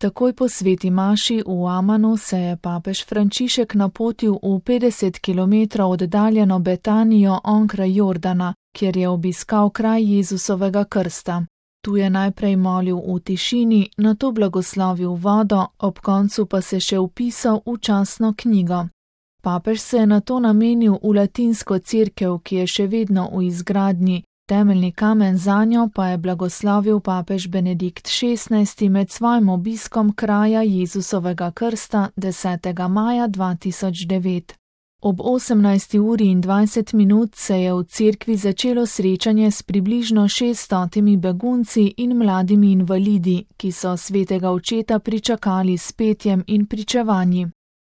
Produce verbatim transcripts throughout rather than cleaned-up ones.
Takoj po sveti maši v Amanu se je papež Frančišek napotil v petdeset kilometrov oddaljeno Betanijo onkraj Jordana, kjer je obiskal kraj Jezusovega krsta. Tu je najprej molil v tišini, nato blagoslovil vodo, ob koncu pa se še vpisal v častno knjigo. Papež se je nato namenil v latinsko cerkev, ki je še vedno v izgradnji, temeljni kamen zanjo pa je blagoslovil papež Benedikt šestnajsti med svojim obiskom kraja Jezusovega krsta desetega maja dva tisoč devet. Ob osemnajsti uri in dvajset minut se je v cerkvi začelo srečanje s približno šeststotimi begunci in mladimi invalidi, ki so svetega očeta pričakali s petjem in pričevanji.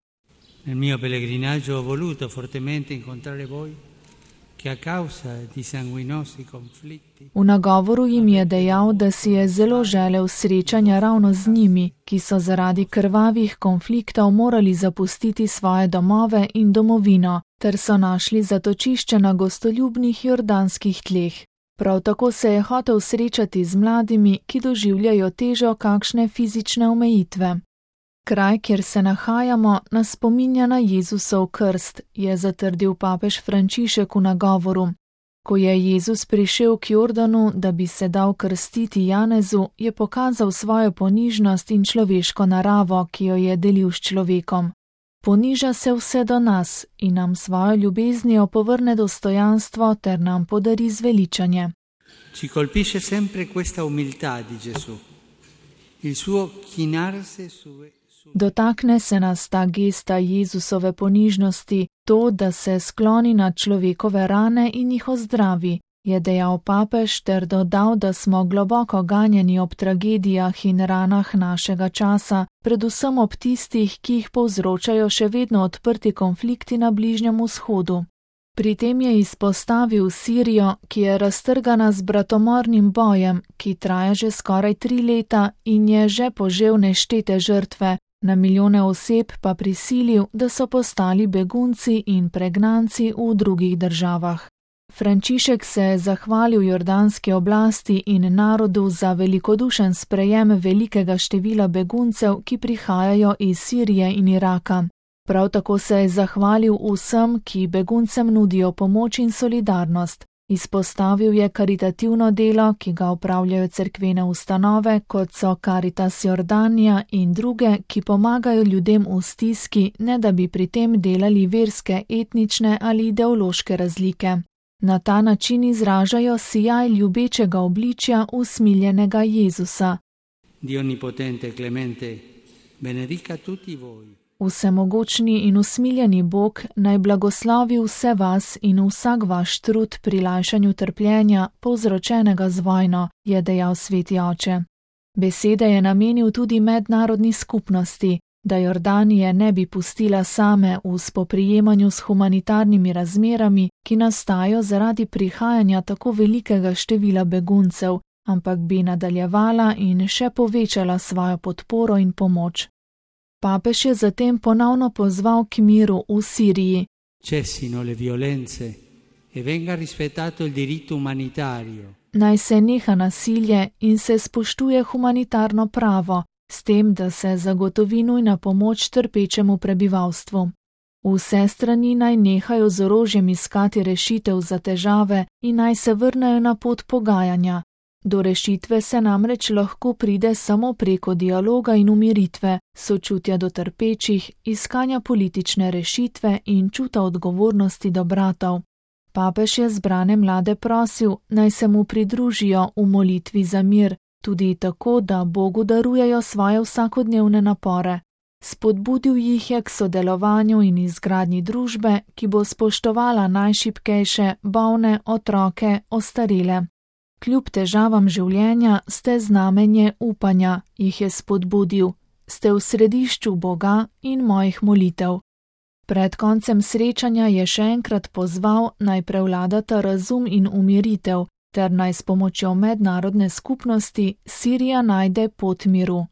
Nel mio pellegrinaggio ho voluto fortemente incontrare voi, che a causa di sanguinosi conflitti. V nagovoru jim je dejal, da si je zelo želel srečanja ravno z njimi, ki so zaradi krvavih konfliktov morali zapustiti svoje domove in domovino, ter so našli zatočišče na gostoljubnih jordanskih tleh. Prav tako se je hotel srečati z mladimi, ki doživljajo težo kakšne fizične omejitve. Kraj, kjer se nahajamo, nas spominja na Jezusov krst, je zatrdil papež Frančišek v nagovoru. Ko je Jezus prišel k Jordanu, da bi se dal krstiti Janezu, je pokazal svojo ponižnost in človeško naravo, ki jo je delil s človekom. Poniža se vse do nas in nam svojo ljubeznijo povrne dostojanstvo ter nam podari zveličanje. Ci colpisce sempre questa umiltà di Gesù. Il suo chinarsi su Dotakne se nas ta gesta Jezusove ponižnosti, to, da se skloni nad človekove rane in jih ozdravi, je dejal papež ter dodal, da smo globoko ganjeni ob tragedijah in ranah našega časa, predvsem ob tistih, ki jih povzročajo še vedno odprti konflikti na Bližnjem vzhodu. Pri tem je izpostavil Sirijo, ki je raztrgana z bratomornim bojem, ki traja že skoraj tri leta in je že požel neštete žrtve, na milijone oseb pa prisilil, da so postali begunci in pregnanci v drugih državah. Frančišek se je zahvalil jordanski oblasti in narodu za velikodušen sprejem velikega števila beguncev, ki prihajajo iz Sirije in Iraka. Prav tako se je zahvalil vsem, ki beguncem nudijo pomoč in solidarnost. Izpostavil je karitativno delo, ki ga opravljajo cerkvene ustanove, kot so Caritas Jordanija in druge, ki pomagajo ljudem v stiski, ne da bi pri tem delali verske, etnične ali ideološke razlike. Na ta način izražajo sijaj ljubečega obličja usmiljenega Jezusa. Dio onnipotente, clemente, benedica tutti voi. Vsemogočni in usmiljeni Bog naj blagoslovi vse vas in vsak vaš trud pri lajšanju trpljenja, povzročenega z vojno, je dejal sveti oče. Besede je namenil tudi mednarodni skupnosti, da Jordanije ne bi pustila same v spoprijemanju s humanitarnimi razmerami, ki nastajajo zaradi prihajanja tako velikega števila beguncev, ampak bi nadaljevala in še povečala svojo podporo in pomoč. Papež je zatem ponovno pozval k miru v Siriji. Cessino le violenze e venga rispettato il diritto umanitario. Naj se neha nasilje in se spoštuje humanitarno pravo, s tem, da se zagotovi nujna pomoč trpečemu prebivalstvu. Vse strani naj nehajo z orožjem iskati rešitev za težave in naj se vrnejo na pot pogajanja. Do rešitve se namreč lahko pride samo preko dialoga in umiritve, sočutja do trpečih, iskanja politične rešitve in čuta odgovornosti do bratov. Papež je zbrane mlade prosil, naj se mu pridružijo v molitvi za mir, tudi tako, da Bogu darujejo svoje vsakodnevne napore. Spodbudil jih je k sodelovanju in izgradnji družbe, ki bo spoštovala najšibkejše, bolne, otroke, ostarele. Kljub težavam življenja ste znamenje upanja, jih je spodbudil. Ste v središču Boga in mojih molitev. Pred koncem srečanja je še enkrat pozval, naj prevladata razum in umiritev, ter naj s pomočjo mednarodne skupnosti Sirija najde pot miru.